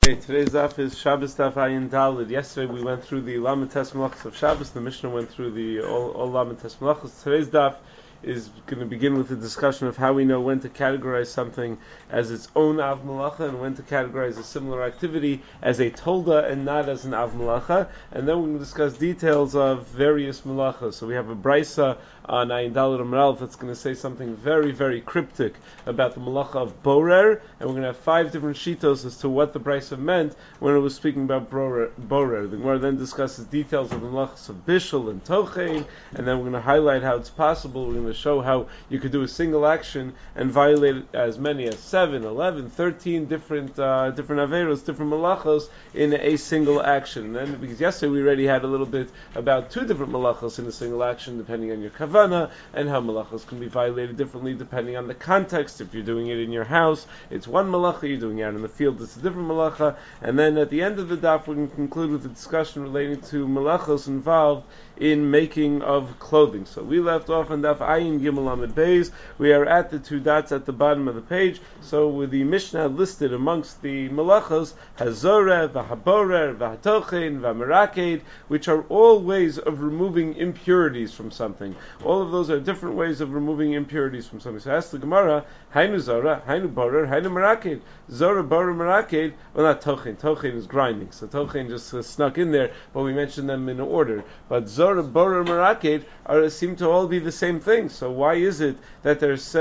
Okay, today's daf is Shabbos daf Ayin Daled. Yesterday we went through the Lamed Tes Melachos of Shabbos. The Mishnah went through the all Lamed Tes Melachos. Today's daf is going to begin with a discussion of how we know when to categorize something as its own Av Malacha and when to categorize a similar activity as a Tolda and not as an Av Malacha. And then we're going to discuss details of various Malachas. So we have a Brisa on Ayin Daled Amar that's going to say something very, very cryptic about the Malacha of Borer, and we're going to have 5 different shitos as to what the Brisa meant when it was speaking about Borer. The Gemara then discusses details of the Malachas of Bishul and Tochein, and then we're going to highlight how it's possible. We're going to show how you could do a single action and violate as many as 7, 11, 13 different Averos, different Malachos in a single action. And then, because yesterday we already had a little bit about 2 different Malachos in a single action, depending on your Kavana, and how Malachos can be violated differently depending on the context. If you're doing it in your house, it's one Malacha. You're doing it out in the field, it's a different Malacha. And then at the end of the daf, we're going to conclude with a discussion relating to Malachos involved in making of clothing. So we left off on daf Ayin Gimel Amid Beis. We are at the 2 dots at the bottom of the page. So with the Mishnah listed amongst the Malachos, Hazoreh, Vahaborer, Vahatochen, Vamaraked, which are all ways of removing impurities from something. All of those are different ways of removing impurities from something. So ask the Gemara, Hainu Zorah, Hainu Borer, Hainu Maraked. Zorah, Borer, Maraked, well not Tochen. Tochen is grinding. So Tochen just snuck in there, but we mentioned them in order. But Zorah, Borer, Maraked seem to all be the same thing. So why is it that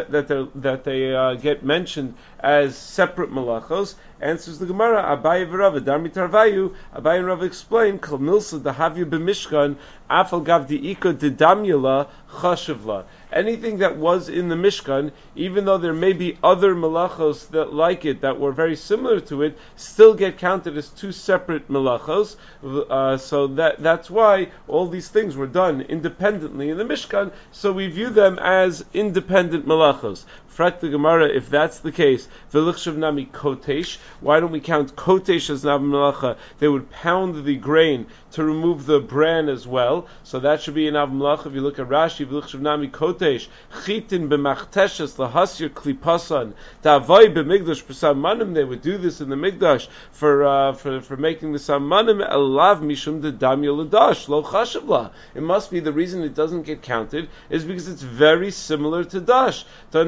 they get mentioned as separate malachos? Answers the Gemara, Abaye v'Rava, Darmi Tarvayu, Abaye and Rava explain, Kol Milsa Dahavya b'Mishkan, Afal Gav Di'ika Didamyala Chashivla. Anything that was in the Mishkan, even though there may be other malachos that like it, that were very similar to it, still get counted as 2 separate malachos. So that's why all these things were done independently in the Mishkan, so we view them as independent malachos. Frak the Gemara, if that's the case, V'lichshav nami kotesh, why don't we count kotesh as nav malacha? They would pound the grain to remove the bran as well, so that should be an av malacha. If you look at Rashi, V'lichshav nami kotesh, chitin b'machteshes lahasir klipasan, ta'avai b'migdash b'samanim, they would do this in the Migdash for making the samanim elav mishum dedam yoladash, lo chashavla. It must be the reason it doesn't get counted is because it's very similar to dash.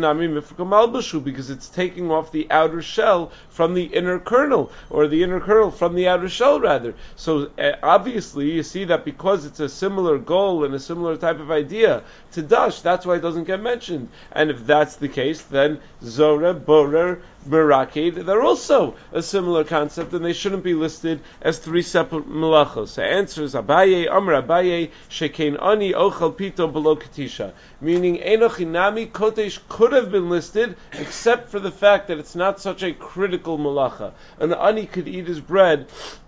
Because it's taking off the outer shell from the inner kernel, or the inner kernel from the outer shell rather. So obviously you see that because it's a similar goal and a similar type of idea to dash, that's why it doesn't get mentioned. And if that's the case, then Zorah, Borer, Meraked, they're also a similar concept, and they shouldn't be listed as 3 separate malachos. So answers Abaye, Amr Abaye, Shekein Ani Ochel Pito Below Katisha. Meaning Enochinami Kotesh could have been listed, except for the fact that it's not such a critical malacha. An Ani could eat his bread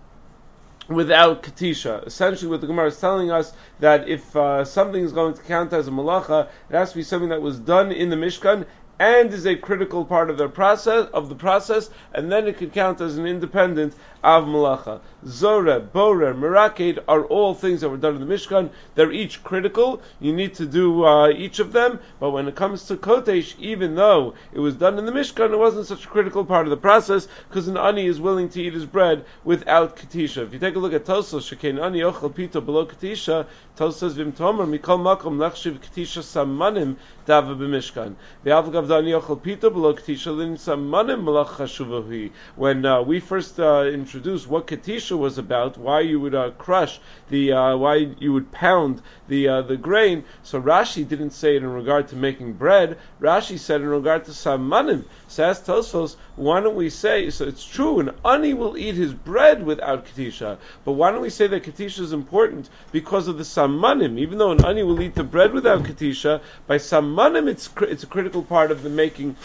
without katisha. Essentially what the Gemara is telling us, that if something is going to count as a malacha, it has to be something that was done in the Mishkan and is a critical part of the process, and then it could count as an independent av malacha. Zorah, Borer, Meraked are all things that were done in the Mishkan. They're each critical. You need to do each of them. But when it comes to Kotesh, even though it was done in the Mishkan, it wasn't such a critical part of the process, because an ani is willing to eat his bread without Katisha. If you take a look at Tosos, Shekein ani ochel pito below Katisha, Tosos says, Vim tomer mikol makom lachshiv Katisha samanim dava b'Mishkan. V'avgav dani ochel pito below Katisha lin samanim malach chashuvahi. When we first introduced what Katisha was about, why you would crush why you would pound the grain. So Rashi didn't say it in regard to making bread. Rashi said in regard to samanim. So as Tosfos, why don't we say, so it's true, an ani will eat his bread without katisha, but why don't we say that katisha is important because of the samanim? Even though an ani will eat the bread without katisha, by samanim it's a critical part of the making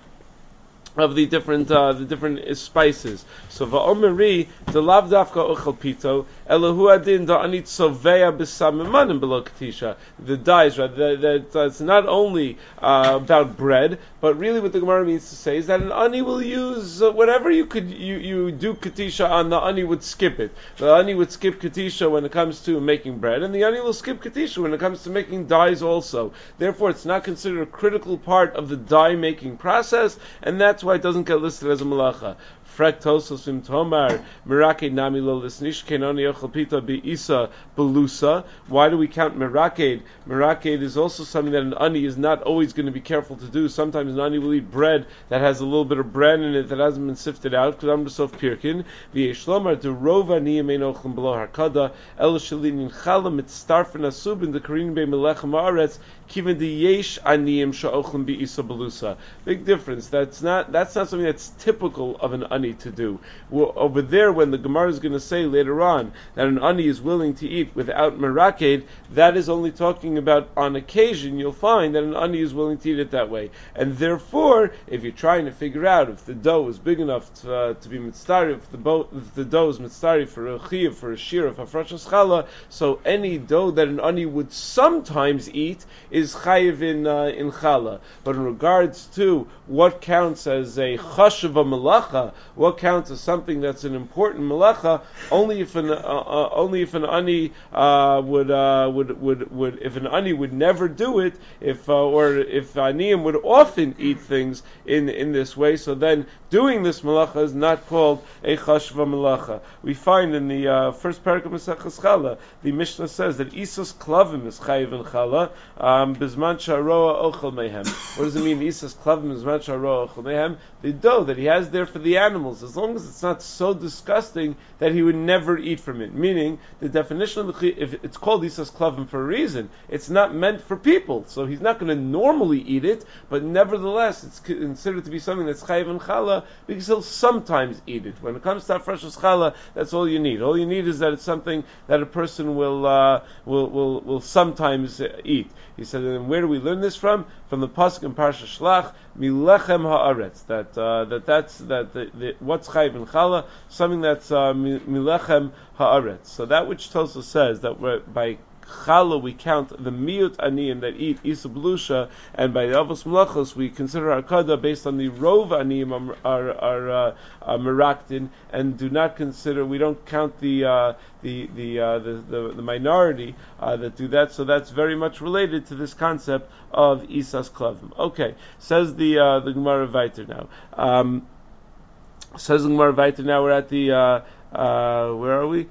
of the different spices. So va'omeri the lav dafka ochel pito elahu adin da anit soveya b'samimanim below katisha. The dyes, right? That's not only about bread, but really what the Gemara means to say is that an ani will use whatever you do katisha on. The ani would skip it. The ani would skip katisha when it comes to making bread, and the ani will skip katisha when it comes to making dyes also. Therefore, it's not considered a critical part of the dye making process, and that's why it doesn't get listed as a malacha. Frek Tosos Vim Tomar Meraked Nami Lo Lisnishken Oni Yochel Pita Beisa Belusa. Why do we count Meraked? Meraked is also something that an ani is not always going to be careful to do. Sometimes an ani will eat bread that has a little bit of bran in it that hasn't been sifted out, because I'm just pirkin. V'yeshlomar to rova niyam einochem below harkada el shalinin chala mitztarfen asubin the karin be melechem haaretz kiven the yesh aniyim sha'ochem be'isa belusa. Big difference. That's not something that's typical of an ani to do. Well, over there, when the Gemara is going to say later on that an ani is willing to eat without meraked, that is only talking about on occasion. You'll find that an ani is willing to eat it that way, and therefore, if you're trying to figure out if the dough is big enough to be mitzari, if the dough is mitzari for a chiyuv, for a shira, for frashas challah, so any dough that an ani would sometimes eat is chayiv in challah. But in regards to what counts as a chashuv malacha, what counts as something that's an important malacha, only if an ani if an ani would never do it, or if aniyim would often eat things in this way, so then doing this malacha is not called a chashva malacha. We find in the first parak of Maseches Challah, the Mishnah says that Isos klavim is chayiv in challah, bizman sharoa ochel mehem. What does it mean, Isos klavim bizman sharoa ochel mehem? The dough that he has there for the animals, as long as it's not so disgusting that he would never eat from it. Meaning, the definition of the if it's called Isos klavim for a reason, it's not meant for people, so he's not going to normally eat it, but nevertheless, it's considered to be something that's chayiv in challah because he'll sometimes eat it. When it comes to freshus challah, that's all you need. All you need is that it's something that a person will sometimes eat. He said, and where do we learn this from? From the pasuk in Parsha Shlach, milechem haaretz. That's what's chayiv in challah, something that's milechem haaretz. So that which Tosfos says that by challah we count the miut aniyim that eat isa belusha, and by the avos melachos we consider arkada based on the rov aniyim are meraktin, and do not consider, we don't count the minority that do that. So that's very much related to this concept of isas klavim. Okay, says the Gemara Vayter now. Says the Gemara Vayter now. We're at the where are we?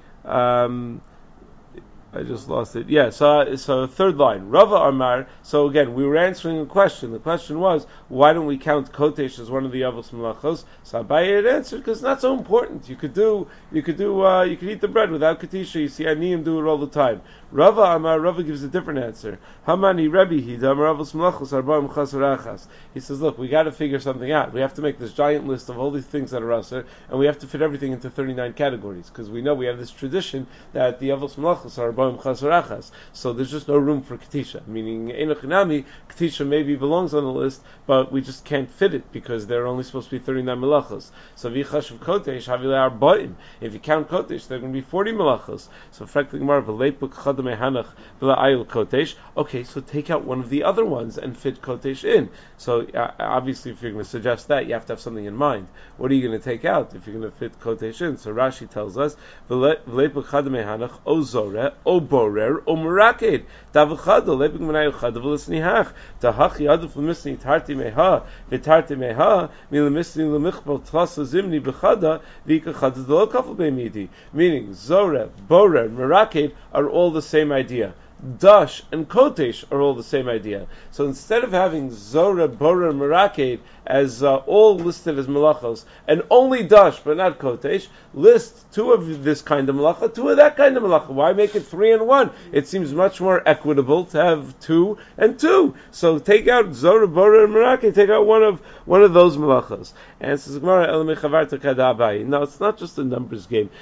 I just lost it. Yeah, so third line. Rava Amar. So again, we were answering a question. The question was, why don't we count Kotesh as one of the Avos Melachos? So Abaye had answered, because it's not so important. You could eat the bread without Katisha. You see Aniyim do it all the time. Rava Amar, Rava gives a different answer. Hamani Rebbe Hida Amar Avos Melachos Arba'im Chasarachas. He says, look, we got to figure something out. We have to make this giant list of all these things that are Aser, and we have to fit everything into 39 categories, because we know we have this tradition that the Avos Melachos are so there's just no room for Katisha. Meaning, Einochinami, Katisha maybe belongs on the list, but we just can't fit it because there are only supposed to be 39 melachos. So Vichash of Kotesh, Havilei Arba'im. If you count Kotesh, there are going to be 40 melachos. So frankly, Gemara, V'leipuk Chadam Ehanach V'la'ayil Kotesh. Okay, so take out one of the other ones and fit Kotesh in. So obviously, if you're going to suggest that, you have to have something in mind. What are you going to take out if you're going to fit Kotesh in? So Rashi tells us, V'leipuk Chadam Ehanach O Zoreh, O Borer, O Meraked. Davachado, Leipuk Menayu Chadav L'snihach. Tahachi Aduf L'misni Tarti Meha, V'tarti Meha, Milemisni L'michbal Tlasa Zimni B'chada, V'ika Chadav D'lo Kafel Be'midi. Meaning, Zoreh, Borer, Meraked are all the same idea. Dash and Kotesh are all the same idea. So instead of having Zoreh, Borer, Meraked as all listed as malachos, and only Dash but not Kotesh, list two of this kind of malacha, two of that kind of malacha. Why make it 3 and 1? It seems much more equitable to have 2 and 2. So take out Zoreh, Borer, and Meraked, take out one of those malachos. And it says, no, it's not just a numbers game.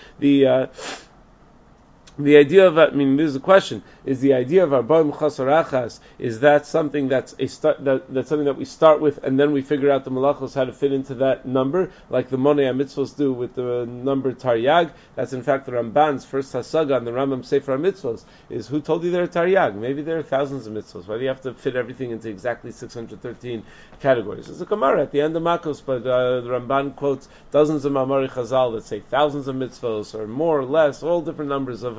The idea of, there's a question, is the idea of Arba'im Chasarachas, is that something that's something that we start with and then we figure out the malachos how to fit into that number, like the Monei HaMitzvos do with the number Taryag? That's in fact the Ramban's first Hasaga on the Rambam Sefer HaMitzvos, is who told you there are Taryag? Maybe there are thousands of mitzvos. Why do you have to fit everything into exactly 613 categories? There's a Gemara at the end of Makos, but the Ramban quotes dozens of Mamari Chazal that say thousands of mitzvos, or more or less, all different numbers of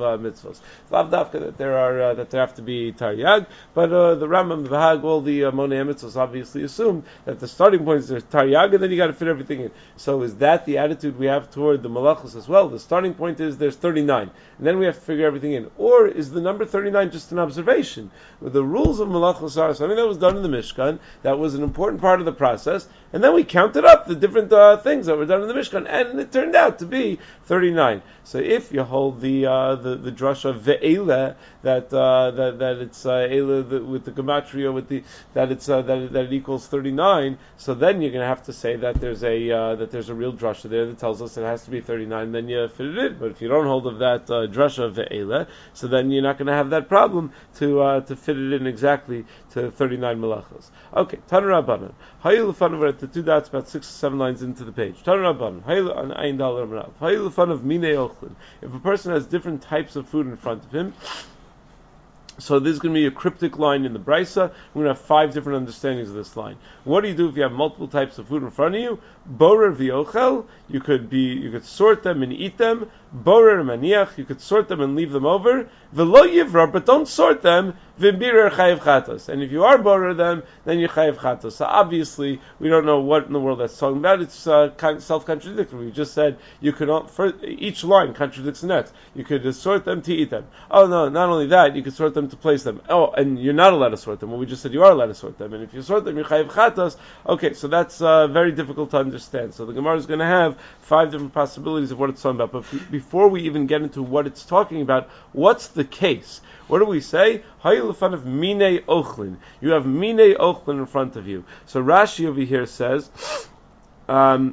mitzvos. Lavdafka that there are that there have to be taryag, but the Rambam, the Bahag, all the monei mitzvos obviously assume that the starting point is there's taryag, and then you got to fit everything in. So is that the attitude we have toward the malachos as well? The starting point is there's 39, and then we have to figure everything in. Or is the number 39 just an observation? The rules of malachos are something that was done in the Mishkan, that was an important part of the process, and then we counted up the different things that were done in the Mishkan, and it turned out to be 39. So if you hold the drasha ve'ela that it's eila with the gematria that it equals 39, so then you're going to have to say that there's a real drasha there that tells us it has to be 39. Then you fit it in. But if you don't hold of that drasha ve'ela, so then you're not going to have that problem to fit it in exactly to 39 malachos. Okay, Tanur Rabbanan. Hayil Lefanav, we're at the 2 dots, about 6 or 7 lines into the page. Tanur Rabbanan. Hayil on Ayin Dal Ramanav. Hayil Lefanav Minei Ochlin. If a person has different types of food in front of him, so there's going to be a cryptic line in the Brisa. We're going to have 5 different understandings of this line. What do you do if you have multiple types of food in front of you? Borer v'yochel, you could sort them and eat them. Borer maniach, you could sort them and leave them over. V'lo yivra, but don't sort them. V'birer chayiv chatos. And if you are borer them, then you chayiv chatos. So obviously, we don't know what in the world that's talking about. It's self-contradictory. We just said you could not, each line contradicts the next. You could sort them to eat them. Oh no, not only that, you could sort them to place them. Oh, and you're not allowed to sort them. Well, we just said you are allowed to sort them. And if you sort them, you chayiv chatos. Okay, so that's very difficult to understand. So the Gemara is going to have 5 different possibilities of what it's talking about. But before we even get into what it's talking about, what's the case? What do we say? Hayil Lefanav of Minei Ochlin. You have Minei Ochlin in front of you. So Rashi over here says, Hayil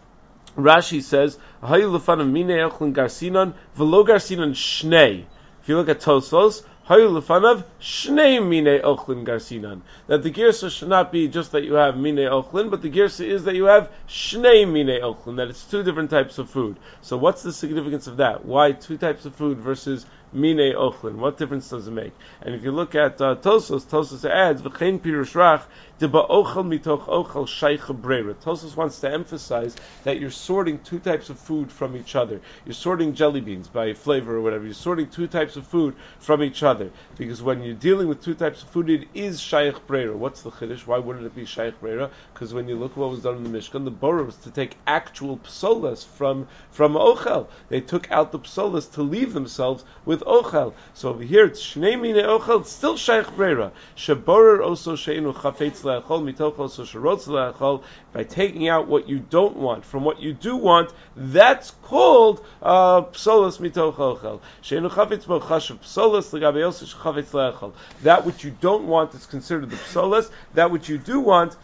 Lefanav Minei Ochlin Garsinan, Velo Garsinan Shnei. If you look at Tosfos, Hayil Lefanav Shnei Minei Ochlin Garsinan. That the girsa should not be just that you have Minei Ochlin, but the girsa is that you have Shnei Minei Ochlin, that it's 2 different types of food. So what's the significance of that? Why 2 types of food versus Minei Ochlin? What difference does it make? And if you look at Tosos adds, V'chein pirush rach, deba ochel mitoch ochel shaycha breira. Tosos wants to emphasize that you're sorting 2 types of food from each other. You're sorting jelly beans by flavor or whatever. You're sorting 2 types of food from each other. Because when you're dealing with 2 types of food, it is shayach breira. What's the chiddush? Why wouldn't it be shayach breira? Because when you look at what was done in the Mishkan, the Borah was to take actual psolas from ochel. They took out the psolas to leave themselves with ochel. So over here it's shnei minei ochel, it's still shaykh breira. Sheborer also sheinu chafetz le'achol mitoch also sherotz le'achol. By taking out what you don't want from what you do want, that's called psolas mitoch ochel. Sheinu chafetz bo chashav psolas legabe also chafetz le'achol. That which you don't want is considered the psolas. That which you do want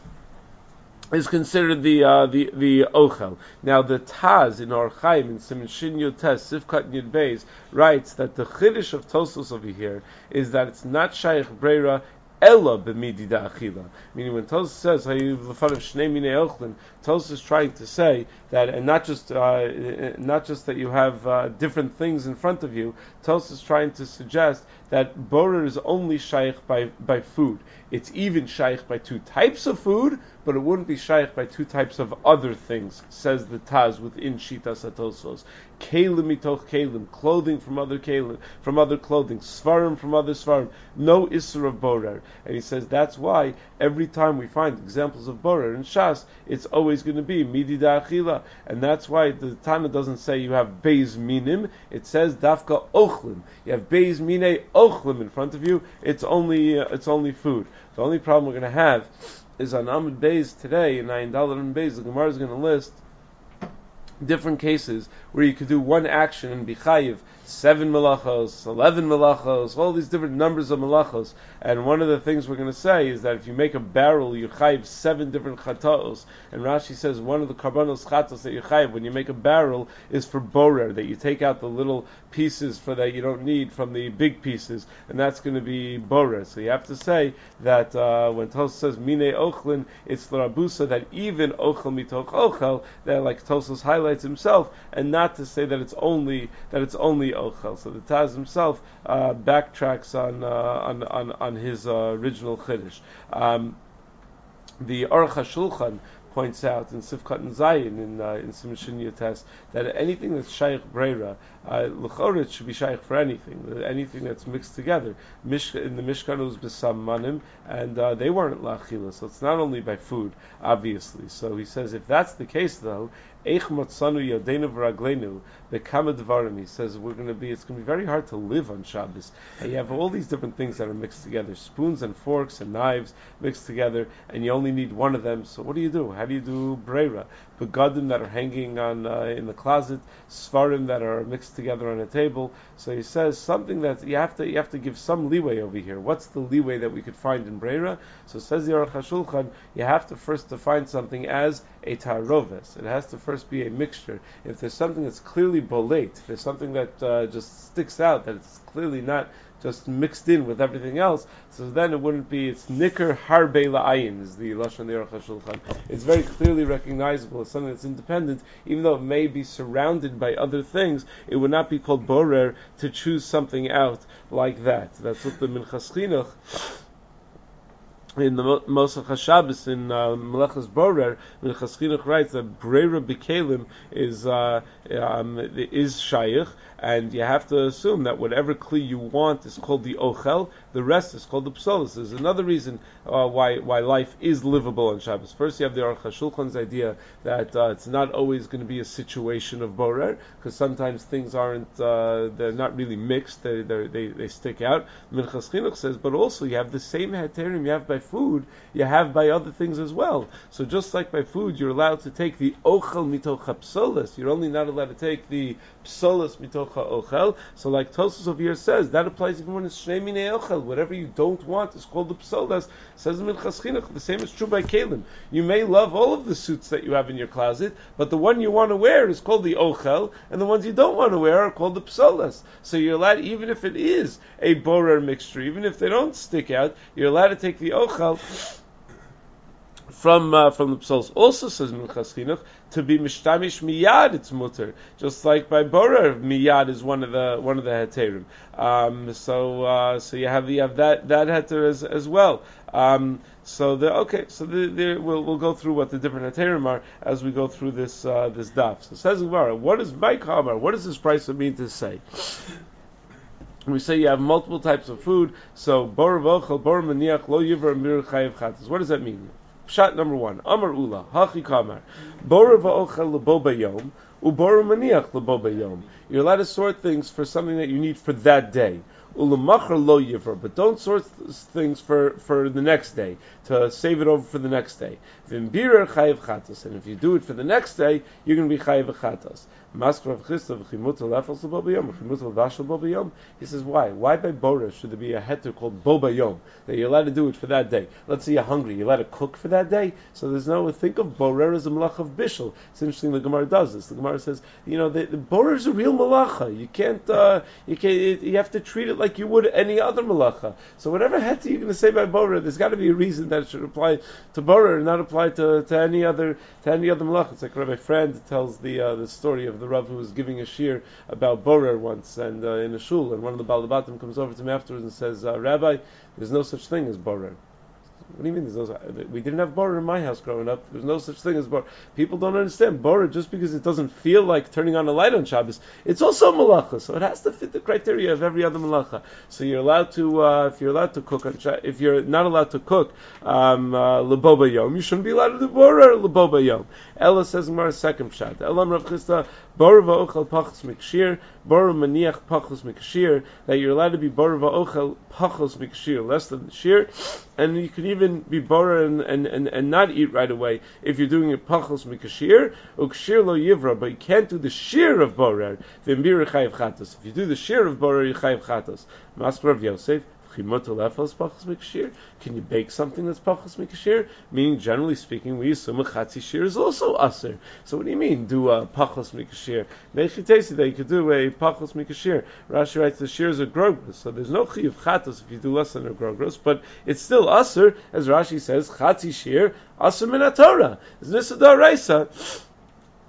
is considered the ochel. Now the Taz in Or Chaim in Siman Shin Yud Tes Sifkat Yud Beis writes that the chiddush of Tosfos over here is that it's not shaykh breira ella b'midi da'achila. Meaning when Tosfos says hayu l'fanav shnei minei ochlin, Tosfos is trying to say that, and not just that you have different things in front of you. Tosfos is trying to suggest that borer is only shaykh by food. It's even shaykh by 2 types of food, but it wouldn't be shaykh by 2 types of other things, says the Taz within Shitas HaTosfos. Kelim mitoch kelim, clothing from other clothing, svarim from other svarim, no isser of borer. And he says that's why every time we find examples of borer in Shas, it's always going to be midi da'achila. And that's why the Tana doesn't say you have beis minim, it says dafka ochlim. You have beis minei ochlim in front of you, it's only food. The only problem we're going to have is on Amud Beis today, in Ayin Daled and Beis, the Gemara is going to list different cases where you could do one action and be chayiv 7 malachos, 11 malachos, all these different numbers of malachos. And one of the things we're going to say is that if you make a barrel, you chayiv 7 different chataos. And Rashi says one of the karbanos chatos that you chayiv when you make a barrel is for borer, that you take out the little pieces for that you don't need from the big pieces, and that's going to be borer. So you have to say that when Tosfos says minei ochlin, it's l'rabusa that even ochel mitoch ochel, that like Tosfos highlights himself, and not to say that it's only ochel. So the Taz himself backtracks on his original chiddush. The Aruch HaShulchan points out in Sifkat and Zayin in Simshin Yates that anything that's shaykh breira, l'chorah it should be shaykh for anything that's mixed together. In the Mishkan it was b'sam manim, and they weren't la'achila, so it's not only by food, obviously. So he says if that's the case though, Eich matzanu yodenu v'raglenu bekama dvarim. He says it's going to be very hard to live on Shabbos. And you have all these different things that are mixed together, spoons and forks and knives mixed together, and you only need one of them. So what do you do? How do you do breira? Begadim that are hanging on in the closet, svarim that are mixed together on a table. So he says something that you have to give some leeway over here. What's the leeway that we could find in breira? So says the Aruch HaShulchan, you have to first define something as a taroves. It has to first be a mixture. If there's something that's clearly bolate, if there's something that just sticks out, that it's clearly not just mixed in with everything else, so then it wouldn't be, it's nicker harbe la'ayin, is the Lashon Aruch HaShulchan. It's very clearly recognizable as something that's independent, even though it may be surrounded by other things, it would not be called borer to choose something out like that. That's what the Minchas Chinuch in the Moshe HaShabbos in Melechus Borer, Minchas Chinuch writes that breira b'kelim is shaykh, and you have to assume that whatever kli you want is called the ochel, the rest is called the psolos. There's another reason why life is livable on Shabbos. First, you have the Aruch HaShulchan's idea that it's not always going to be a situation of borer, because sometimes things aren't, they're not really mixed, they stick out. Minchas Chinuch says, but also you have the same heterim you have by food, you have by other things as well. So just like by food, you're allowed to take the ochel mitocha psolos, you're only not allowed to take the psolos mitocha ochel. So like Tosfos over here says, that applies even when it's shnei minei ochel. Whatever you don't want is called the psolos. Says Minchas Chinuch, the same is true by kelim. You may love all of the suits that you have in your closet, but the one you want to wear is called the ochel, and the ones you don't want to wear are called the psolos. So you're allowed, even if it is a borer mixture, even if they don't stick out, you're allowed to take the ochel from the psolos. Also says Minchas Chinuch, to be mishtamish miyad it's mutter, just like by borer miyad is one of the heterim. So you have that heter as well. We'll go through what the different heterim are as we go through this daf. So says Gemara, what does Mike Hamar? What does this price mean to say? We say you have multiple types of food. So borer v'ochel, borer maniach, lo yiver mir chayev chatas. What does that mean? Pshat number one, Amar Ula, Hachi Kamar, Borer va'ochel lebo bayom, uborer maniach lebo bayom. You're allowed to sort things for something that you need for that day. Ulamachar lo yiver, but don't sort things for the next day, to save it over for the next day. V'imbirer chayev chatas, and if you do it for the next day, you're going to be chayev chatas. He says, why? Why by Borer should there be a heter called Bo Bayom? That you're allowed to do it for that day. Let's say you're hungry, you're allowed to cook for that day? So there's no, think of Borer as a malach of bishul. It's interesting the Gemara does this. The Gemara says, the Borer is a real malacha. You have to treat it like you would any other malacha. So whatever heter you're going to say by Borer, there's got to be a reason that it should apply to Borer and not apply to any other malacha. It's like Rabbi Friend tells the story of the Rav who was giving a shir about borer once, and in a shul, and one of the balabatim comes over to me afterwards and says, Rabbi, there's no such thing as borer. What do you mean? We didn't have borer in my house growing up. There's no such thing as borer. People don't understand borer just because it doesn't feel like turning on a light on Shabbos. It's also a malacha, so it has to fit the criteria of every other malacha. So you're allowed to, if you're allowed to cook on Shabbos, if you're not allowed to cook lebo bayom, you shouldn't be allowed to do borer lebo bayom. Ella says in our second pshat. Elam Rav Chisda, borer va'ochel pachos mikshir, borer maniach pachos mikshir, that you're allowed to be borer va'ochel pachos mikshir, less than the shir, and you can even be borer and not eat right away if you're doing it pachos mikshir, ukshir lo yivra, but you can't do the shir of borer, v'mbir chayev chatos. If you do the shir of borer, you chayev chatos. Master Rav Yosef, can you bake something that's pachos mikashir? Meaning, generally speaking, we assume a chatzi shir is also aser. So what do you mean, do a pachos mikashir? Mechitesi that you could do a pachos mikashir. Rashi writes the shir is a grogros, so there's no chi of chatos if you do less than a grogros, but it's still aser, as Rashi says, chatzi shir, aser min Torah. It's nisadar reisa.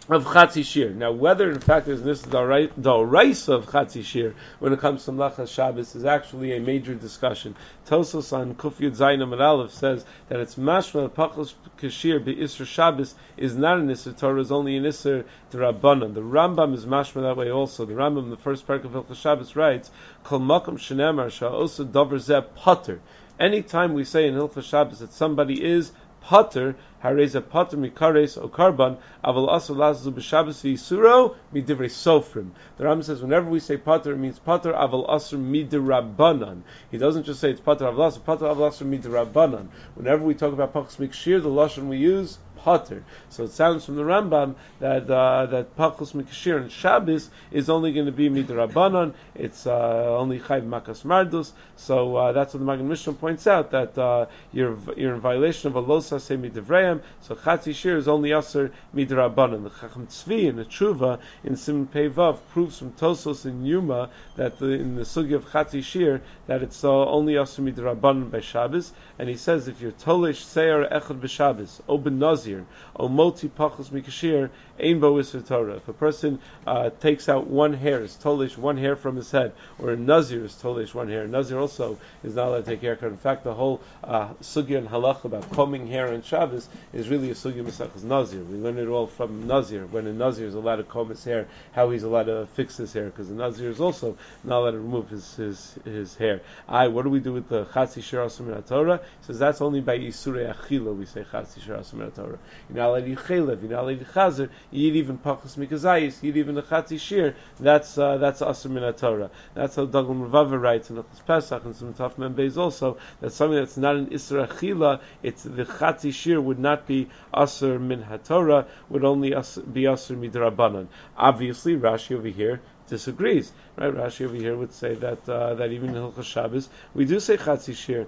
of Chatzi Shir. Now, whether in fact there's this Doraisa of Chatzi Shir when it comes to Mlachas Shabbos is actually a major discussion. Tosos on Kuf Yud Zayin Amud Aleph says that it's mashma Pachos Kashir Be'Isser Shabbos is not an Isser Torah, is only an Isser D'Rabbanan. The Rambam is mashma that way also. The Rambam in the first parak of Hilchos Shabbos writes, Kol Makom Shenemar Sha'osa Dover Zeh Potter. Anytime we say in Hilchos Shabbos that somebody is Potter, Hareza Potter Mikares O Karban, Aval Asur Lazu B'Shabbos V'Yisuro Midivrei Sofrim. The Rambam says whenever we say Potter, it means Potter Aval Asur Midirabbanan. He doesn't just say it's Potter Aval Asur, Potter Aval Asur Midirabbanan. Whenever we talk about Pachos Mikshir, the lashon we use Potter. So it sounds from the Rambam that Pachos Mikshir and Shabbos is only going to be Midirabbanan. It's only Chayv Makas Mardus. So that's what the Magen Mishnah points out, that you're in violation of a Losa Se Midivrei. So Chatzi Shir is only Aser Midrabanan. The Chacham Tzvi in the Tshuva in Siman Pei Vav proves from Tosos and Yuma that in the Sugi of Chatzi Shir that it's only Aser Midrabanan by Shabbos. And he says if you're Tolesh Seir Echad b'Shabbos, O Ben Nazir, O Moti Pachos Mikashir, Ein Bo Isser Torah. If a person takes out one hair, is Tolesh one hair from his head, or a Nazir is Tolesh one hair. Nazir also is not allowed to take haircut. In fact, the whole Sugi and Halach about combing hair on Shabbos is really a Sugya Masechus Nazir. We learn it all from Nazir. When a Nazir is allowed to comb his hair, how he's allowed to fix his hair, because the Nazir is also not allowed to remove his hair. What do we do with the Chatzi Shir Asur Min HaTorah? He says that's only by Yisurei Achila we say Chatzi Shir Asur Min HaTorah. You're not allowed to eat Chelev, you're not allowed to eat Chazer, you eat even Pachos Mikazayis, you eat even the Chatzi Shir, that's Asur Min HaTorah. That's how Daglam Ravav writes in Hilchos Pesach and some Taf Mem Beis also, that something that's not an Isra Achila, it's the Chatzi Shir would not be Asur Min HaTorah, would only be Asur Midrabanan. Obviously, Rashi over here disagrees. Right? Rashi over here would say that even in Hilchos Shabbos we do say Chatzi Shir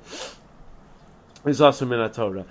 is Asur Min HaTorah.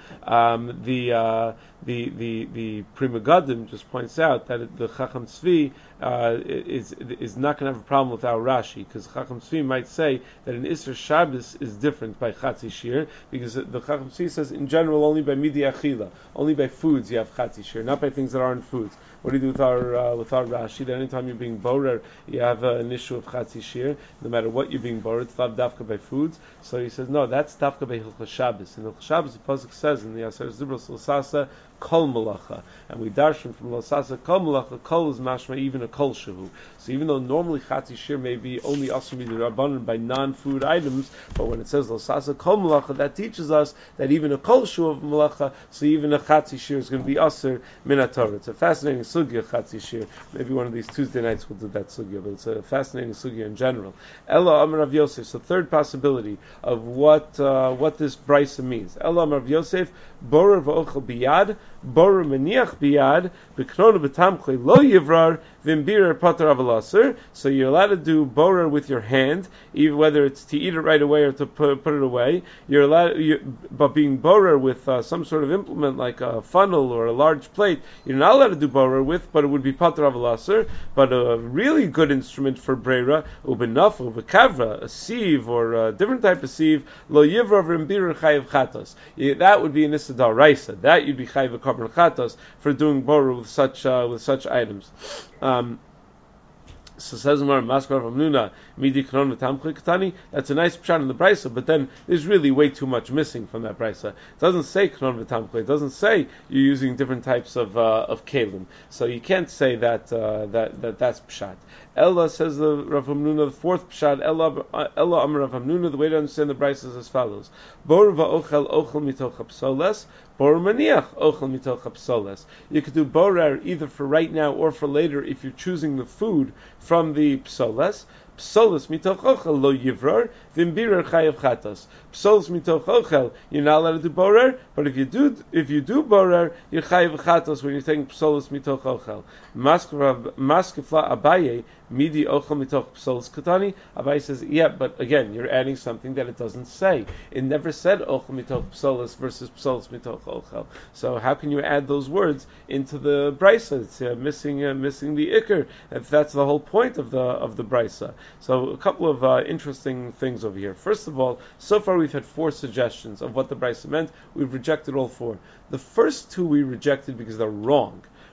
The Pri Megadim just points out that the Chacham Tzvi is not going to have a problem with our Rashi, because Chacham Tzvi might say that an Isser Shabbos is different by Chatzi Shir, because the Chacham Tzvi says in general only by Midi Achila, only by foods you have Chatzi Shir, not by things that aren't foods. What do you do with our Rashi? That anytime you're being borer, you have an issue of Chatzi Shir, no matter what you're being borer, it's not dafka by foods. So he says no, that's dafka by Hilchos Shabbos. In Hilchos Shabbos, the pasuk says in the Aseret Zibros Losasa Kol Malacha, and we darshan from Losasa Kol Malacha. Kol is mashma even a Kol Shehu. So even though normally Chatzi Shir may be only Asur Midrabanan by non-food items, but when it says Losasa Kol Malacha, that teaches us that even a Kol Shehu of Malacha, so even a Chatzi Shir is going to be Asur Min HaTorah. It's a fascinating sugya, Chatzi Shir. Maybe one of these Tuesday nights we'll do that sugya, but it's a fascinating sugya in general. Ella Amar Rav Yosef. So third possibility of what this brisa means. Ella Amar Rav Yosef, Borer v'ochel biyad, Borer meniach biyad, b'knona b'tamchle lo yivrar, v'imbirer pater avalasur. So you're allowed to do borer with your hand, even whether it's to eat it right away or to put it away. You're allowed, but being borer with some sort of implement like a funnel or a large plate, you're not allowed to do borer with, but it would be pater avalasur. But a really good instrument for breira, ubenaf, ubekavra, a sieve or a different type of sieve, lo yivrar v'imbirer chayiv chatos. That would be an issa d'oraisa. That you'd be chayiv v'korban chatos for doing borer with such items. So says Gemara, Maskar of Amnuna, Midi Knon v'Tamchli Katani. That's a nice pshat in the brisa, but then there's really way too much missing from that brisa. It doesn't say Knon v'Tamchli. It doesn't say you're using different types of kalim. So you can't say that's pshat. Ella says the Rav Hamnuna, the fourth pshat. Ella Amar Rav Hamnuna. The way to understand the brisa is as follows: Bor va'ochel ochel mitoch hapsoles. Bor maniach ochel mitoch hapsoles. You could do borer either for right now or for later if you're choosing the food from the psoles. Psolos mitoch ochel lo yivrar v'imbirer chayav chatos. Psolos mitoch ochel, you're not allowed to do borer, but if you do borer, you're chayav chatos when you're taking psolos mitoch ochel. Maskefla Abaye midi ochel mitoch psolos katani. Abaye says, yeah, but again, you're adding something that it doesn't say. It never said ochel mitoch psolos versus psolos mitoch ochel. So how can you add those words into the brisa? It's missing the ikr. If that's the whole point of the brisa. So a couple of interesting things over here. First of all, so far we've had 4 suggestions of what the brisa meant. We've rejected all 4. The first 2 we rejected because they're wrong.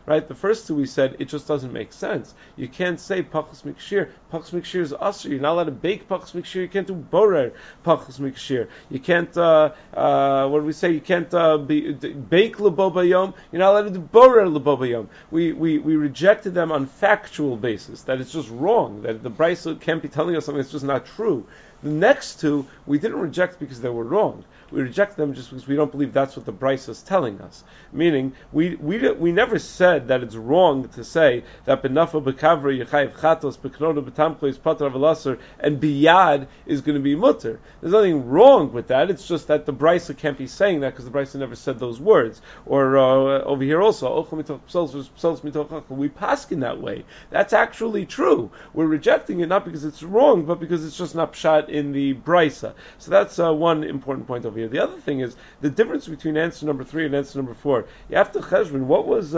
right? The first two we said it just doesn't make sense. You can't say pachas mikshir. Pachas mikshir is asr. You're not allowed to bake pachas mikshir. You can't do borer pachas mikshir. You can't. What do we say? You can't bake leboba yom. You're not allowed to do borer leboba yom. We rejected them on factual basis, that it's just wrong, that the Brisa can't be telling us something that's just not true. The next two, we didn't reject because they were wrong. We reject them just because we don't believe that's what the Brisa is telling us. Meaning, we never said that it's wrong to say that benafa bekavra yechayiv chatos beknoda betamcho is pater avalasser and biyad is going to be mutter. There's nothing wrong with that. It's just that the Brisa can't be saying that because the Brisa never said those words. Or over here also, we paskin that way. That's actually true. We're rejecting it not because it's wrong, but because it's just not pshat in the Brisa. So that's one important point over here. The other thing is the difference between answer number 3 and answer number 4. You have to cheshbon. What was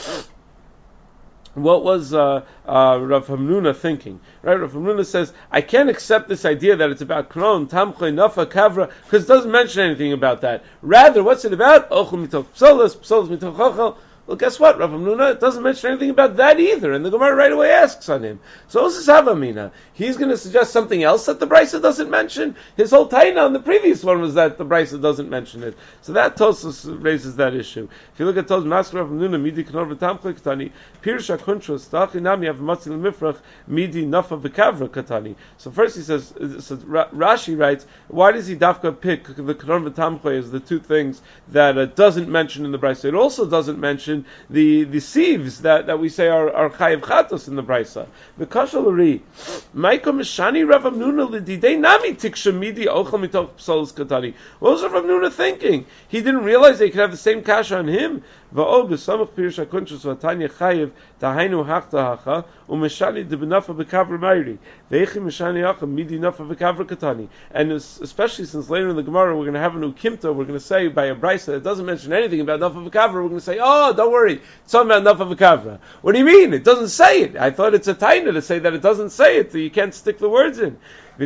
Rav Hamnuna thinking? Right, Rav Hamnuna says, I can't accept this idea that it's about Kron, Tamchle, Nafa, Kavra, because it doesn't mention anything about that. Rather, what's it about? Ochel mitoch psolos, psolos mitoch ochel. Well, guess what? Rav Hamnuna doesn't mention anything about that either, and the Gemara right away asks on him. So this is Havamina. He's going to suggest something else that the Brisa doesn't mention. His whole taina on the previous one was that the Brisa doesn't mention it. So that Tosfos raises that issue. If you look at Tosfos, Masker Rav Hamnuna, Midi Knor V'Tamchle Katani, Pirsha Kuntrus, Tachinam Yav Matzil Mifrach, Midi Nafa V'Kavra Katani. So first he says, Rashi writes, why does he dafka pick the Knor V'Tamchle as the two things that it doesn't mention in the Brisa? It also doesn't mention the sieves that we say are chayiv chatos in the brisa. The kashalari, Maiko Mishani Rav Hamnuna l'didei nami tikshamidi ochel mitoch psolos katani. What was Rav Hamnuna thinking? He didn't realize they could have the same kasha on him. Va'ol b'samach pirush hakunshus v'atanya chayiv tahainu hachta hacha u'mishani debenafa b'kavra mayri ve'echi mishani hacha midi nafa b'kavra katani. And especially since later in the Gemara we're going to have an ukimta, we're going to say by a brisa that doesn't mention anything about nafa b'kavra, we're going to say, oh, don't worry, it's talking about nafa b'kavra. What do you mean? It doesn't say it. I thought it's a taina to say that it doesn't say it, so you can't stick the words in. Rav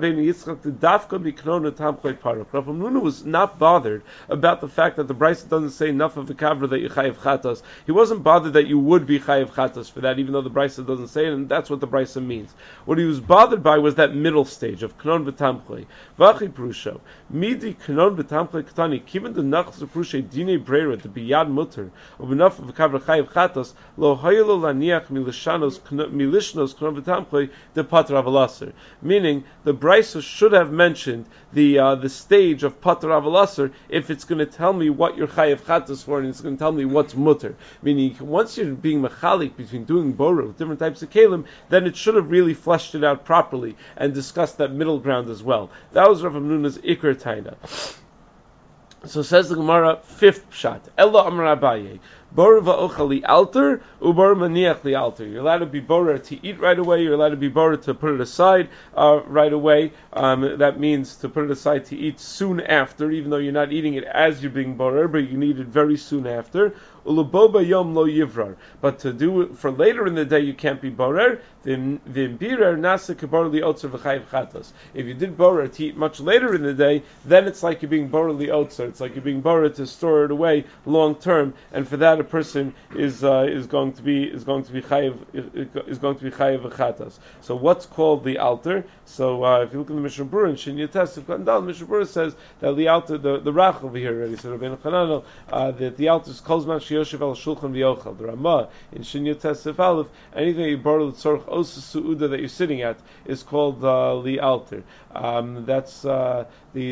Hamnuna was not bothered about the fact that the Brisa doesn't say enough of the kavra that you chayiv chatos. He wasn't bothered that you would be chayiv chatos for that, even though the Brisa doesn't say it, and that's what the Brisa means. What he was bothered by was that middle stage of knon v'tamchlei. V'achi prusho midi knon v'tamchlei katani kiven the nachs prushe dine breira the biyad mutter of enough of the kavra chayiv chatos lo haylo laniach milishnos knon v'tamchlei the patra avalaser. Meaning, the Brisa should have mentioned the stage of Pater Avalasser if it's going to tell me what your Chayav Chatas for, and it's going to tell me what's mutter. Meaning, once you're being mechalik between doing Bora with different types of Kalim, then it should have really fleshed it out properly and discussed that middle ground as well. That was Rav Hamnuna's Iker Taina. So says the Gemara, 5th pshat. Ella Amar Abaye. Bor va'ochel li alter, ubor maniach li alter. You're allowed to be borer to eat right away. You're allowed to be borer to put it aside right away. That means to put it aside to eat soon after, even though you're not eating it as you're being borer, but you can eat it very soon after. Uluboba yom lo yivrar. But to do it for later in the day, you can't be borer. V'imbirer nasa kebor li otzer v'chayiv chatos. If you did borer to eat much later in the day, then it's like you're being borer li otzer. It's like you're being borer to store it away long term, and for that a person is going to be chayiv v'chatos. So what's called the altar? So if you look in the Mishnah Berurah in Shin Yates Kandal, Mishnah Berurah says that the altar, the Rach over here already said Rabbeinu Chananel that the altar is kolzman sheyoshev al shulchan v'yochel. The Ramah in Shin Yates Aleph, anything that you borrow the tzorch osa suuda that you're sitting at is called the altar. That's why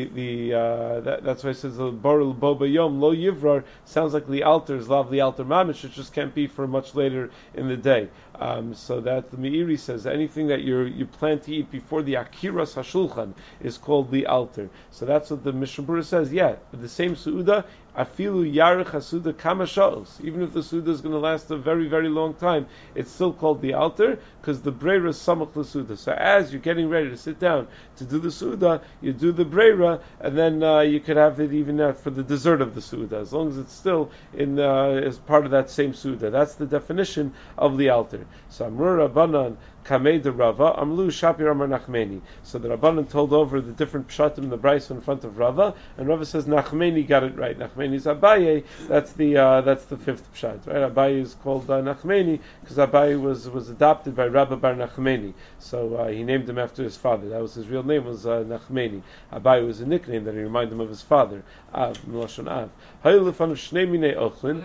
it says the borul boba yom lo yivrar sounds like the altar is lav the altar mamish. It just can't be for much later in the day. So that the Meiri says anything that you plan to eat before the akiras hashulchan is called the altar. So that's what the Mishnah Berurah says. Yeah, the same suuda. Afilu yarech hasuda kama sha'os. Even if the suda is going to last a very, very long time, it's still called the altar because the breira is samach l'suda. So as you're getting ready to sit down to do the suda, you do the breira, and then you could have it even for the dessert of the suda, as long as it's still in as part of that same suda. That's the definition of the altar. So Amru Rabbanan Kamei de Rava Amlu Shapir Amar Nachmeni. So the Rabbanan told over the different pshatim in the Brisa in front of Rava, and Rava says Nachmeni got it right. Nachmeni is Abaye. That's the fifth pshat. Right? Abaye is called Nachmeni because Abaye was adopted by Rabba Bar Nachmeni. So he named him after his father. That was his real name, was Nachmeni. Abaye was a nickname that he reminded him of his father. Av, Milashon Av. Hayulefan of Shnei Minei Ochlin.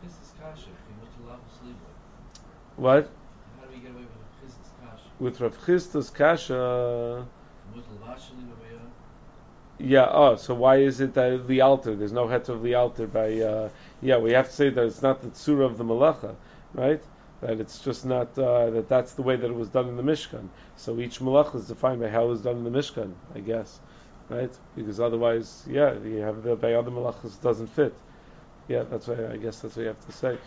What? How do we get away with Chisda's kasha? With Rav Chisda's kasha. Yeah. So why is it that the altar? There's no heter of the altar by. We have to say that it's not the tzura of the malacha, right? That it's just not that's the way that it was done in the Mishkan. So each malacha is defined by how it was done in the Mishkan, I guess, right? Because otherwise, you have by other malachas it doesn't fit. Yeah, that's why I guess that's what you have to say.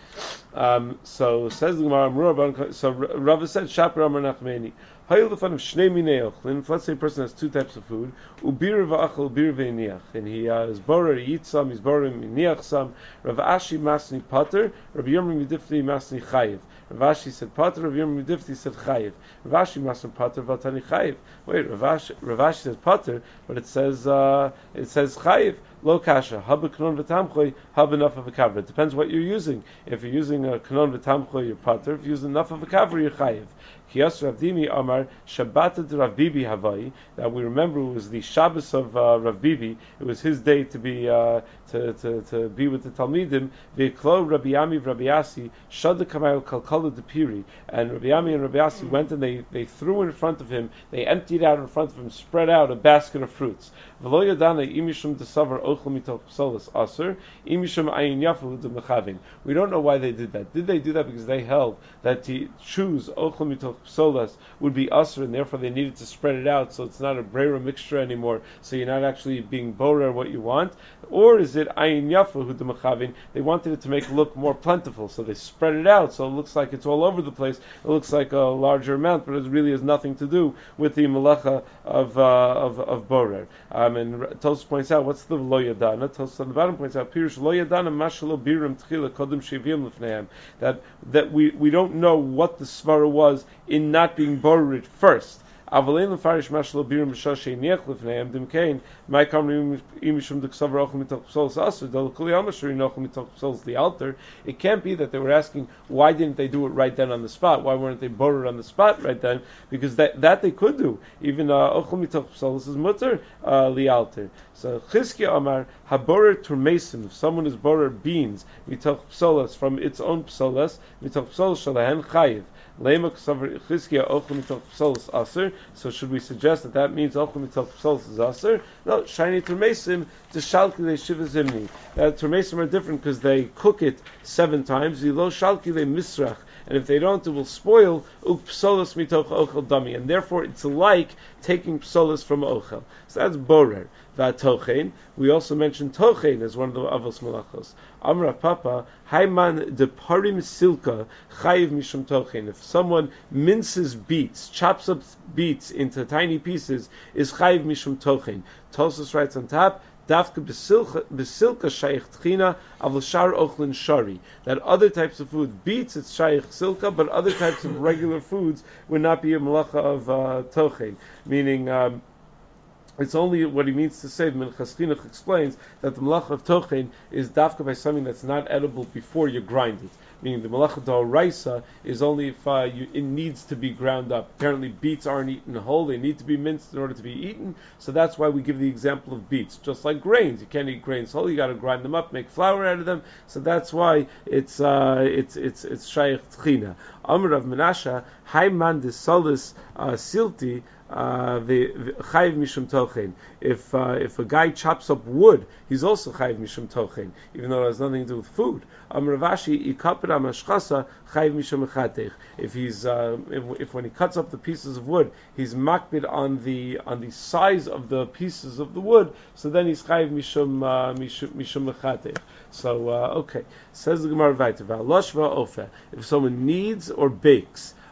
So says the Gemara. So Rava said, "Shaper Amar Nachmeni." Let's say a person has two types of food, ubir v'achal, ubir v'iniach, and he is borer, he eats some, he's borer, iniach some. Rav Ashi masni pater, Rav Yirmiyah midifti masni chayiv. Rav Ashi said pater, Rav Yirmiyah midifti said chayiv. Rav Ashi masni pater, v'atani chayiv. Wait, Rav Ashi says pater, but it says chayiv. Lo kasha, haba kanon v'tamchoy, haba enough of a kavra. It depends what you're using. If you're using a kanon v'tamchoy, you're pater. If you're using enough of a kavra, you're chayiv. Kiyas Rav Dimi Amar Shabbat de Rav Bibi Havai. That we remember was the Shabbos of Rav Bibi. It was his day to be to be with the Talmidim. Ve'klo Rabbi Yami Rabbi Yasi Shad Kamayel Kalkala de Piri. And Rabbi Yami and Rabbi Yasi went and they threw in front of him. They emptied out in front of him, spread out a basket of fruits. V'lo yadana imishum desavar ochel mitoch psolas aser imishum ayin yafu de mechavin. We don't know why they did that. Did they do that because they held that to choose ochel mitoch psolas would be aser, and therefore they needed to spread it out so it's not a breira mixture anymore, so you're not actually being borer what you want? Or is it ayin yafu de mechavin? They wanted it to make it look more plentiful, so they spread it out so it looks like it's all over the place. It looks like a larger amount, but it really has nothing to do with the malacha of borer. And Tosfos points out, what's the lo yadana? Tosfos on the bottom points out, Pirush lo yadana mashalo birim tchila kodem shivim lefneim. That we don't know what the svara was in not being bored first. Avalein lefarish mashalo birim b'shashay niach lefneim dimkein my kamrim imishum deksavar ochel mitoch psolos aser del kuli amashuri nochel mitoch psolos the altar. It can't be that they were asking why didn't they do it right then on the spot? Why weren't they bored on the spot right then? Because that they could do. Even ochel mitoch psolos is mutter the altar. So Chizkiya Amar haborer turmesim. If someone is borer beans mitoch psolos from its own psolos mitoch psolos shalahen chayiv. So should we suggest that means ochel mitoch psolos is aser? No, shiny turmesim to shalki le shiva zimni. That turmesim are different because they cook it 7 times. Lo shalki le misrach. And if they don't, it will spoil psolos mitoch ochel dami. And therefore it's like taking psolos from ochel. So that's borer. Tochen. We also mentioned tochen as one of the avos malachos. Amra Papa, Hayman de parim silka chayiv mishum tochen. If someone minces beets, chops up beets into tiny pieces, is chayiv mishum tochen. Tosfos writes on top, Dafka besilka shaykh tchina avol shar ochlin shari. That other types of food, beets it's shaykh silka, but other types of regular foods would not be a malacha of tochen. Meaning, it's only what he means to say. The Minchas Chinuch explains that the malacha of tochen is dafka by something that's not edible before you grind it. Meaning the malacha d'oraisa is only if it needs to be ground up. Apparently beets aren't eaten whole; they need to be minced in order to be eaten. So that's why we give the example of beets. Just like grains, you can't eat grains whole; you got to grind them up, make flour out of them. So that's why it's shayach tchina. Amar Rav Menashe, Hayman de solis silti. The chayiv mishum tochen. If a guy chops up wood, he's also chayiv mishum tochen, even though it has nothing to do with food. Rav Ashi ikapir amashchasa chayiv mishum echatech. If he's if when he cuts up the pieces of wood, he's makbid on the size of the pieces of the wood, so then he's chayiv mishum echatech. So okay, says the Gemara Vayter, if someone kneads or bakes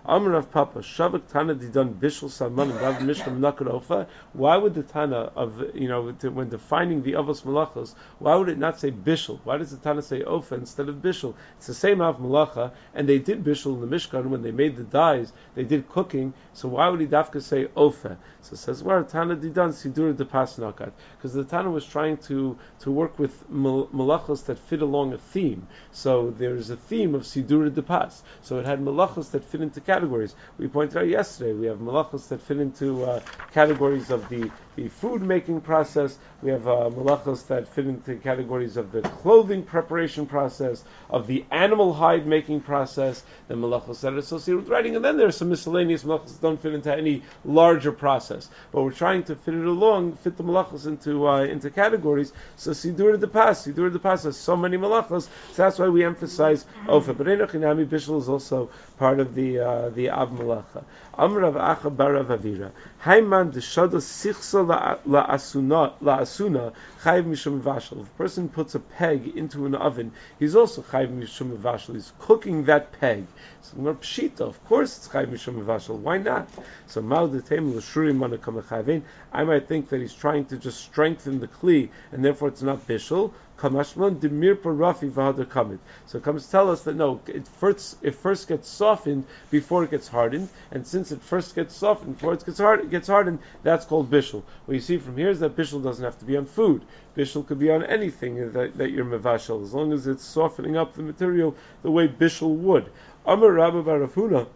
Amar Rav Papa, Shavak Tana Didan Bishul Salman and Dav Mishnah Menakar Ofa. Why would the Tana of, when defining the Avos Malachos, why would it not say Bishul? Why does the Tana say Ofa instead of Bishul? It's the same Av Malacha, and they did Bishul in the Mishkan when they made the dyes, they did cooking, so why would he Dafka say Ofa? So it says, where Tana Didan Sidur de Pas Nakat? Because the Tana was trying to work with Malachos that fit along a theme. So there's a theme of Sidur de Pas. So it had Malachos that fit into categories. We pointed out yesterday, we have Malachos that fit into categories of the food making process. We have Malachos that fit into categories of the clothing preparation process, of the animal hide making process, the Malachos that are associated with writing, and then there are some miscellaneous Malachos that don't fit into any larger process. But we're trying to fit the Malachos into categories. So Sidur de Pas has so many Malachos, so that's why we emphasize Ofa. But Enoch Inami Bishul is also part of the Av Malacha. Amrav Acha Barav Avira. Hayman Deshada Sichsa La Asuna Chayv Mishum Vashal. If a person puts a peg into an oven, he's also Chayv Mishum Vashal. He's cooking that peg. So more pshita. Of course, it's Chayv Mishum Vashal. Why not? So Mal Detem L'Shuri Manakam Chayvin. I might think that he's trying to just strengthen the kli, and therefore it's not bishul. Kamashman Demir Parafi Vahadar Kamid. So it comes to tell us that no, it first gets softened before it gets hardened, and since it first gets softened before it gets hardened, that's called bishul. What you see from here is that bishul doesn't have to be on food. Bishul could be on anything that you're mevashal, as long as it's softening up the material the way bishul would. Amar Rabba Bar Huna.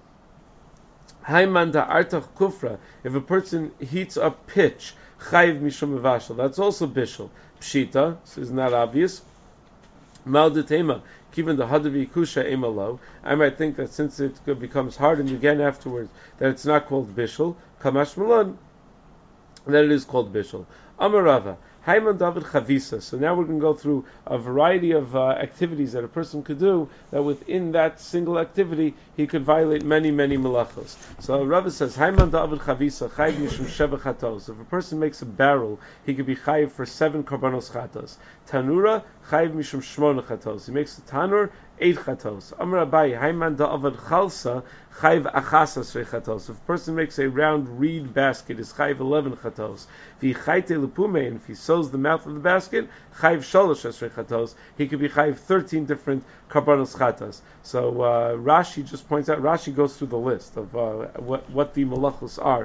Haimanda Artach Kufra. If a person heats up pitch, Chayv Mishum Mevashal, that's also bishul. Pshita, this is not obvious. Maldetema, given the Hadavi Kusha Emalo, I might think that since it becomes hardened again afterwards, that it's not called bishul. Kamash Malan, that it is called bishul. Amarava. Hayman David Chavisa. So now we're going to go through a variety of activities that a person could do, that within that single activity he could violate many, many malachos. So Rava says, Hayman David Chavisa, Chayiv Mishum Sheva Chatos. If a person makes a barrel, he could be chayiv for 7 korbanos chatos. Tanura, Chayiv Mishum Shmona Chatos. He makes a tanur, 8 chatos. Amar Abai, Hayman David Chalsa, Chayiv Achasas Chatos. If a person makes a round reed basket, is Chayiv 11 chatos. V'chayte lepume, and if he sews the mouth of the basket, Chayiv Sholosh Esrei chatos. He could be Chayiv 13 different korbanos chatos. So Rashi just points out. Rashi goes through the list of what the malachos are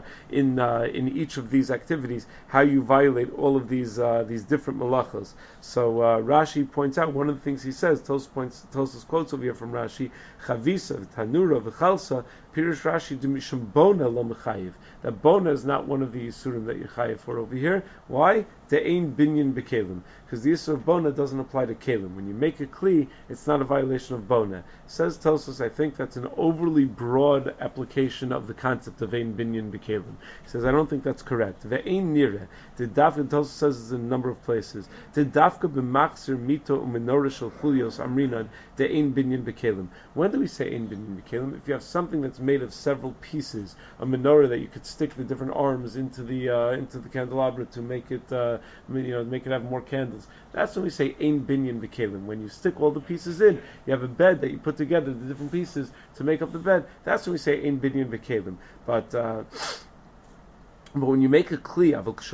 in each of these activities. How you violate all of these different malachos. So Rashi points out one of the things he says. Tosfos quotes over here from Rashi: Chavisa, Tanura, v'chalsa. Pirush Rashi Dimishum Bona lo mechayiv. That bona is not one of the yisurim that you're chayiv for over here. Why? De'ein binyan bekelim. Because the yisur of bona doesn't apply to kelim. When you make a kli, it's not a violation of bona. Says Tosfos, I think that's an overly broad application of the concept of ein binyan bekelim. He says, I don't think that's correct. Ve'ein nire. The dafka, Tosfos says this in a number of places. The dafka b'machzir mito u'menorah shel chulios amrinan de'ein binyan bekelim. When do we say ein binyan bekelim? If you have something that's made of several pieces, a menorah that you could stick the different arms into the candelabra to make it make it have more candles. That's when we say ein binyan bekelim. When you stick all the pieces in, you have a bed that you put together the different pieces to make up the bed. That's when we say ein binyan bekelim. But when you make a kli,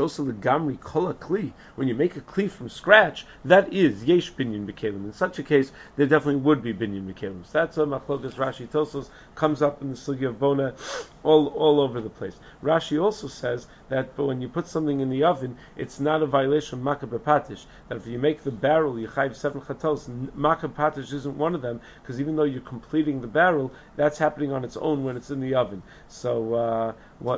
when you make a kli from scratch, that is yesh binyan bekelim. In such a case, there definitely would be binyan bekelim. So that's a machlokas Rashi Tosfos comes up in the sugya of bona all over the place. Rashi also says that when you put something in the oven, it's not a violation of makah b'patish. That if you make the barrel, you chayiv 7 chatos. Makah b'patish isn't one of them, because even though you're completing the barrel, that's happening on its own when it's in the oven. So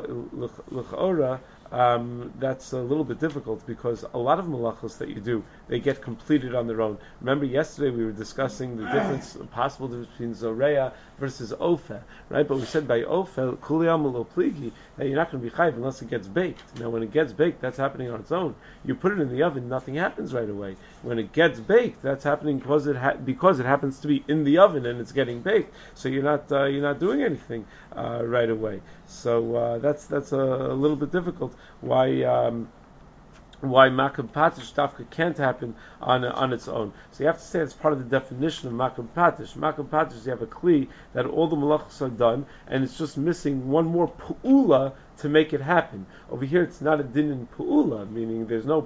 that's a little bit difficult, because a lot of malachos that you do, they get completed on their own. Remember yesterday we were discussing the possible difference between zoreya versus ofe, right? But we said by ofe, kuliyam lo pligi, that you're not going to be chayiv unless it gets baked. Now when it gets baked, that's happening on its own. You put it in the oven, nothing happens right away. When it gets baked, that's happening because it happens to be in the oven and it's getting baked. So you're not doing anything right away. So that's a little bit difficult. Why why Makam Patish Dafka can't happen on its own. So you have to say it's part of the definition of Makam Patish. Makam Patish, you have a kli that all the malachos are done, and it's just missing one more pu'ula to make it happen. Over here, it's not a din in pu'ula, meaning there's no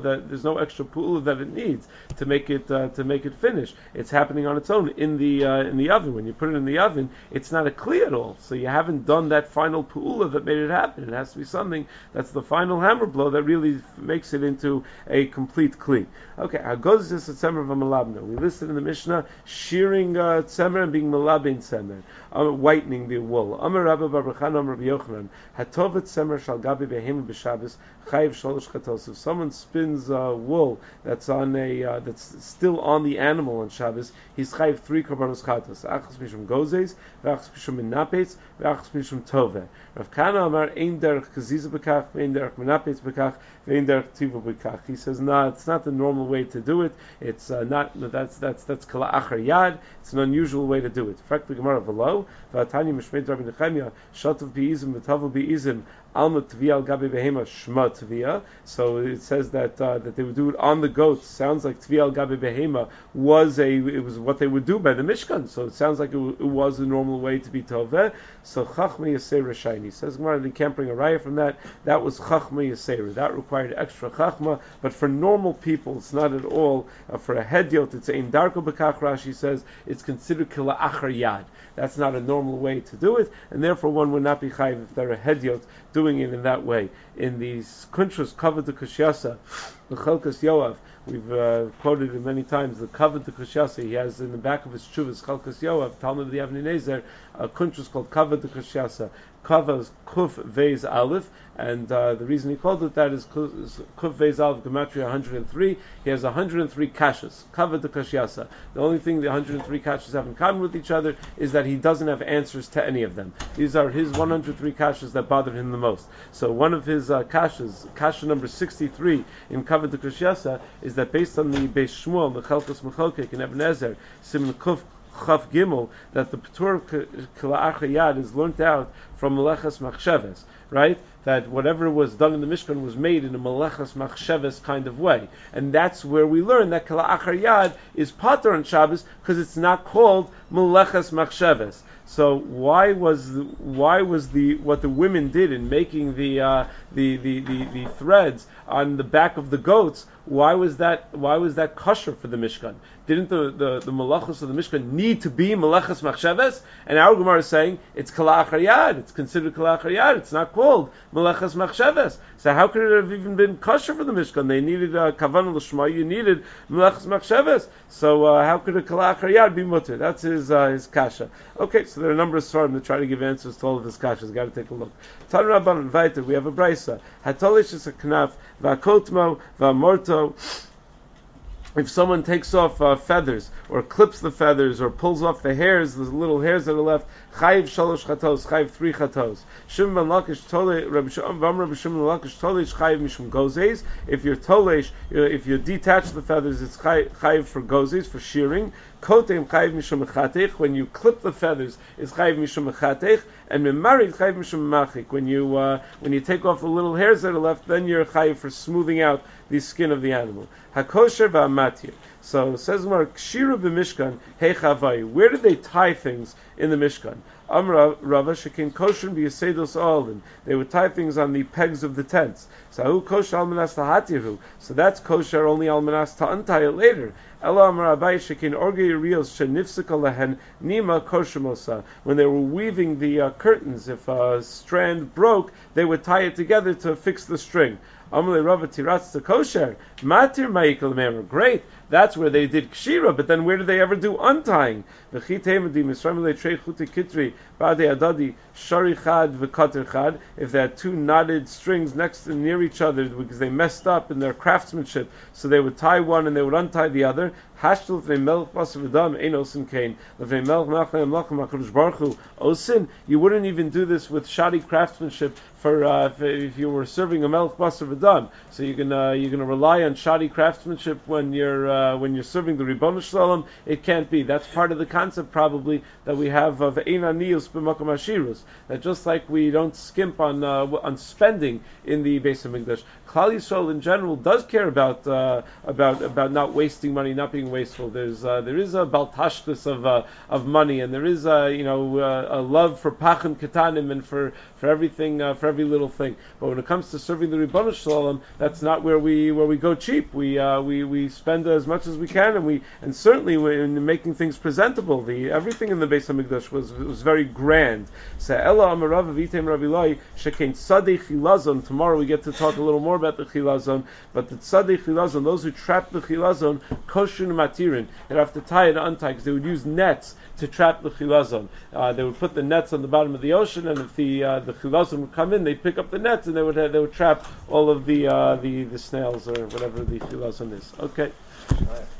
extra pu'ula that it needs to make it finish. It's happening on its own in the oven. When you put it in the oven, it's not a kli at all. So you haven't done that final pu'ula that made it happen. It has to be something that's the final hammer blow that really makes it into a complete kli. Okay, Hagozis is a tzemer of a malabna. We listed in the Mishnah shearing tzemer and being malabein tzemer, whitening the wool. Amar Rabbi Bar Bechana, Amar Rabbi Yochanan, hatovet tzemer shal gabi behema b'Shabbos chayiv shalosh chatos. If someone spins wool that's on that's still on the animal on Shabbos, he's chayiv 3 korbanos chatos. Achas mishum gozes, ve'achas mishum minapetz, ve'achas mishum toveh. Rav Kana Amar ein derech kaziza b'kach, ve'ein derech minapetz b'kach, ve'ein derech tiva b'kach. He says, no, it's not the normal way to do it. It's not. That's kala achar yad. It's an unusual way to do it. Frak the Gemara below. V'atani mishmei Rabbi Nechemia shatav beizim v'tavu beizim alma tvia al gabi behema shma tvia. So it says that they would do it on the goats. Sounds like tvia al gabi behema was what they would do by the Mishkan. So it sounds like it was the normal way to be toveh. So chachma yaser reshayni. Says Gemara, they can't bring a raya from that. That was chachma yaser. That required extra chachma. But for normal people, it's not at all. For a hedyot, it's ein darko b'kach. Rashi says it's considered kila achar yad. That's not a normal way to do it, and therefore one would not be chayiv if they're a hedyot doing it in that way. In these kuntras covered the kushyasa, the Chelkas Yoav, we've quoted it many times. The covered the kushyasa, he has in the back of his chuvas Chelkas Yoav, Talmud of the Avnei Nezer, a kuntras called covered the kushyasa. Kava is Kuf Vez Aleph, and the reason he called it that is Kuf Vez Aleph Gematria 103. He has 103 kashas, Kava the Kashyasa. The only thing the 103 kashas have in common with each other is that he doesn't have answers to any of them. These are his 103 kashas that bothered him the most. So one of his kashas, kasha number 63 in Kava the Kashyasa, is that based on the Beis Shmuel, the Chelkas Mecholkek, and Ibn Ezer, Siman Kuf Chaf Gimel, that the Petur Kila Achar Yad is learnt out from Melechas Machsheves, right? That whatever was done in the Mishkan was made in a Melechas Machsheves kind of way. And that's where we learn that Kila Achar Yad is Pater on Shabbos because it's not called Melechas Machsheves. So why was what the women did in making the threads on the back of the goats? Why was that kosher for the Mishkan? Didn't the malachos of the Mishkan need to be malachas machsheves? And our Gemara is saying it's kala achar yad. It's considered kala achar yad. It's not called malachas machsheves. So how could it have even been kosher for the Mishkan? They needed kavanah l'shma. You needed malachas machsheves. So how could a kala achar yad be mutter? That's his kasha. Okay, so there are a number of svarim that try to give answers to all of his kashas. Got to take a look. Tan Rabbanan Vayter. We have a brisa. Hatolish is a knaf. Va'kotmo va'morto. If someone takes off feathers, or clips the feathers, or pulls off the hairs, the little hairs that are left, chayiv shalosh chatos, chayiv 3 chatos. Shimon ben Lakish tolei, Rabbi Shimon ben Lakish toleish chayiv mishum gozes. If you're toleish, if you detach the feathers, it's chayiv for gozes, for shearing. Kotem chayiv mishum mechatech. When you clip the feathers, it's chayiv mishum mechatech. And memarid chayiv mishum machik. When you take off the little hairs that are left, then you're chayiv for smoothing out the skin of the animal. Hakosher va'amatir. So says Mar Kshiru b'Mishkan Hechavai. Where did they tie things in the Mishkan? Amra Rava Shekin Kosher b'Yasedos Alin. They would tie things on the pegs of the tents. So kosher almanas tahatiru. So that's kosher only almanas to untie it later. Ela Amra Abai Shekin Orgei Rios Shenifsika Lehen Nima Kosher. When they were weaving the curtains, if a strand broke, they would tie it together to fix the string. Amalei Rava Tiratz to kosher. Matir Ma'ikal Memer. Great. That's where they did kshira, but then where did they ever do untying? If they had 2 knotted strings near each other because they messed up in their craftsmanship, so they would tie one and they would untie the other. You wouldn't even do this with shoddy craftsmanship if you were serving a melech basar v'dam. So you're gonna rely on shoddy craftsmanship when you're serving the Ribono Shel Olam. It can't be. That's part of the concept probably that we have of ein ani aniyus b'makom hashirus. That just like we don't skimp on spending in the Beis Hamikdash, Klal Yisrael in general does care about not wasting money, not being wasteful. There is a baltashtus of money, and there is a love for pachim ketanim and for everything, for every little thing. But when it comes to serving the Ribbon Shalom, that's not where we go cheap. We spend as much as we can, and certainly in making things presentable. Everything in the Beis Hamikdash was very grand. Tomorrow we get to talk a little more about the chilazon, but the tzadei chilazon, those who trap the chilazon, koshun matirin, they'd have to tie and untie because they would use nets to trap the chilazon. They would put the nets on the bottom of the ocean, and if the chilazon would come in, they'd pick up the nets and they would trap all of the snails or whatever the chilazon is. Okay.